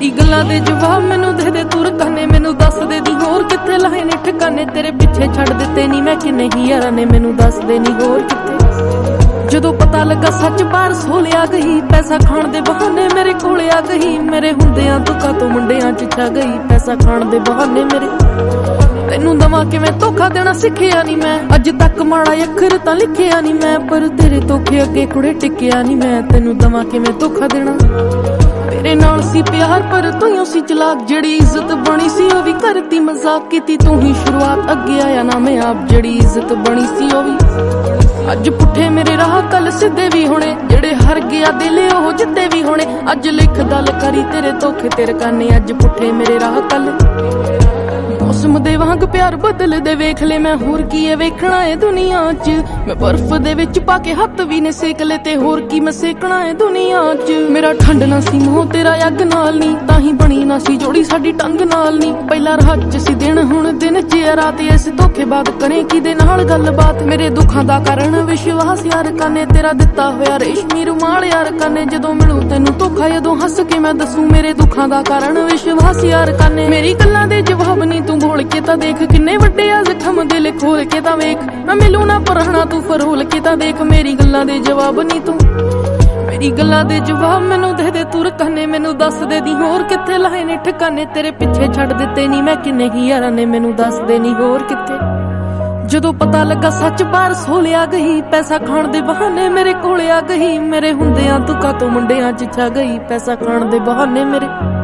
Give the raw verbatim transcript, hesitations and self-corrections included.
ਮੇਰੀ ਗੱਲਾਂ ਦੇ ਜਵਾਬ ਮੈਨੂੰ ਦੇ ਦੇ ਤੂੰ ਰਕਾਨੇ, ਮੈਨੂੰ ਦੱਸ ਦੇ ਦੀ ਹੋਰ ਕਿੱਥੇ ਲਾਏ ਨੇ ਠਿਕਾਨੇ, ਤੇਰੇ ਪਿੱਛੇ ਛੱਡ ਦਿੱਤੇ ਨਹੀਂ ਮੈਂ ਕਿੰਨੇ ਹੀ ਯਾਰਾਂ ਨੇ, ਮੈਨੂੰ ਦੱਸ ਦੇ ਨਹੀਂ ਹੋਰ ਕਿੱਥੇ। ਜਦੋਂ ਪਤਾ ਲੱਗਾ ਸੱਚ ਬਾਹਰ ਸੋਲਿਆ ਗਈ, ਪੈਸਾ ਖਾਣ ਦੇ ਬਹਾਨੇ ਮੇਰੇ ਕੋਲ ਆ ਗਈ, ਮੇਰੇ ਹੁੰਦਿਆਂ ਦੁੱਖਾਂ ਤੋਂ ਮੁੰਡਿਆਂ ਚ ਛਾ ਗਈ, ਪੈਸਾ ਖਾਣ ਦੇ ਬਹਾਨੇ ਮੇਰੇ। ਤੈਨੂੰ ਦਵਾਂ ਕਿਵੇਂ ਧੋਖਾ ਦੇਣਾ ਸਿੱਖਿਆ ਨਹੀਂ ਮੈਂ, ਅੱਜ ਤੱਕ ਮਾੜਾ ਅੱਖਰ ਤਾਂ ਲਿਖਿਆ ਨਹੀਂ ਮੈਂ, ਪਰ ਤੇਰੇ ਧੋਖੇ ਅੱਗੇ ਕੁੜੇ ਟਿਕਿਆ ਨਹੀਂ ਮੈਂ, ਤੈਨੂੰ ਦਵਾਂ ਕਿਵੇਂ ਧੋਖਾ ਦੇਣਾ। ਤੇਰੇ ਨਾਲ ਸੀ ਪਿਆਰ ਪਰ ਤੂੰ ਸੀ ਚਲਾਕ, ਜਿਹੜੀ ਇੱਜ਼ਤ ਬਣੀ ਸੀ ਉਹ ਵੀ ਕਰਤੀ ਮਜ਼ਾਕ, ਕੀਤੀ ਤੂੰ ਹੀ ਸ਼ੁਰੂਆਤ ਅੱਗੇ ਆਇਆ ਨਾ ਮੈਂ ਆਪ, ਜਿਹੜੀ ਇੱਜ਼ਤ ਬਣੀ ਸੀ ਉਹ ਵੀ। ਅੱਜ ਪੁੱਠੇ ਮੇਰੇ ਰਾਹ ਕੱਲ ਸਿੱਧੇ ਵੀ ਹੋਣੇ, ਜਿਹੜੇ ਹਰ ਗਿਆ ਦਿਲ ਉਹ ਜਿੱਤੇ ਵੀ ਹੋਣੇ, ਅੱਜ ਲਿਖ ਦਲ ਕਰੀ ਤੇਰੇ ਧੋਖੇ ਤੇ ਰਕਾਨੇ, ਅੱਜ ਪੁੱਠੇ ਮੇਰੇ ਰਾਹ ਕੱਲ। ਮੌਸਮ ਦੇ ਵਾਂਗ ਪਿਆਰ ਬਦਲਦੇ ਵੇਖ ਲੈ ਮੈਂ, ਹੋਰ ਕੀ ਏ ਵੇਖਣਾ ਏ ਦੁਨੀਆ ਚ, ਮੈਂ ਬਰਫ਼ ਦੇ ਵਿੱਚ ਪਾ ਕੇ ਹੱਥ ਵੀ ਨੇ ਸੇਕ ਲੈ, ਤੇ ਹੋਰ ਕੀ ਮੈਂ ਸੇਕਣਾ ਏ ਦੁਨੀਆ ਚ। ਮੇਰਾ ਠੰਡ ਨਾ ਸੀ ਮੋਹ ਤੇਰਾ ਅੱਗ ਨਾਲ ਨਹੀਂ, ਤਾਂ ਹੀ ਬਣੀ ਨਾ ਸੀ ਜੋੜੀ ਸਾਡੀ ਟੰਗ ਨਾਲ ਨਹੀਂ, ਪਹਿਲਾਂ ਰਾਹ ਚ ਸੀ ਦਿਨ ਹੁਣ ਦਿਨ ਚ ਰਾਤ, ਇਸ ਧੋਖੇ ਬਾਅਦ ਕਰੇ ਕਿਦੇ ਨਾਲ ਗੱਲਬਾਤ। ਮੇਰੇ ਦੁੱਖਾਂ ਦਾ ਕਾਰਨ ਵਿਸ਼ਵਾਸ ਯਾਰ ਕਾਨੇ, ਤੇਰਾ ਦਿੱਤਾ ਹੋਇਆ ਰੇਸ਼ਮੀ ਰੁਮਾਲ ਯਾਰ ਕਾਨੇ, ਜਦੋਂ ਮਿਲੂ ਤੈਨੂੰ ਧੋਖਾ ਜਦੋਂ ਹੱਸ ਕੇ ਮੈਂ ਦੱਸੂ, ਮੇਰੇ ਦੁੱਖਾਂ ਦਾ ਕਾਰਨ ਵਿਸ਼ਵਾਸ ਯਾਰ ਕਾਨੇ। ਮੇਰੀ ਗੱਲਾਂ ਦੇ ਜਵਾਬ ਨਹੀਂ ਤੂੰ ਬੋਲ ਕੇ ਤਾਂ ਦੇਖ, ਕਿੰਨੇ ਵੱਡੇ ਆ ਜ਼ਖਮ ਦਿਲ ਖੋਲ ਕੇ ਤਾਂ ਵੇਖ, ਮੈਂ ਮਿਲੂ ਨਾ ਪਰਹਣਾ ਤੂੰ ਫਰੋਲ ਕੇ ਤਾਂ ਦੇਖ, ਮੇਰੀ ਗੱਲਾਂ ਦੇ ਜਵਾਬ ਨਹੀਂ ਤੂੰ। ਮੇਰੀ ਗੱਲਾਂ ਦੇ ਜਵਾਬ ਮੈਨੂੰ ਦੇ ਦੇ ਤੂੰ ਰਕਾਨੇ, ਮੈਨੂੰ ਦੱਸ ਦੇ ਦੀ ਹੋਰ ਕਿੱਥੇ ਲਾਏ ਨੇ ਠਿਕਾਨੇ, ਤੇਰੇ ਪਿੱਛੇ ਛੱਡ ਦਿੱਤੇ ਨਹੀਂ ਮੈਂ ਕਿੰਨੇ ਹੀ ਯਾਰਾਂ ਨੇ, ਮੈਨੂੰ ਦੱਸ ਦੇ ਨਹੀਂ ਹੋਰ ਕਿੱਥੇ। ਜਦੋਂ ਪਤਾ ਲੱਗਾ ਸੱਚ ਬਾਹਰ ਸੋਲਿਆ ਗਈ, ਪੈਸਾ ਖਾਣ ਦੇ ਬਹਾਨੇ ਮੇਰੇ ਕੋਲ ਆ ਗਈ, ਮੇਰੇ ਹੁੰਦਿਆਂ ਦੁੱਖਾਂ ਤੋਂ ਮੁੰਡਿਆਂ ਚ ਛਾ ਗਈ, ਪੈਸਾ ਖਾਣ ਦੇ ਬਹਾਨੇ ਮੇਰੇ।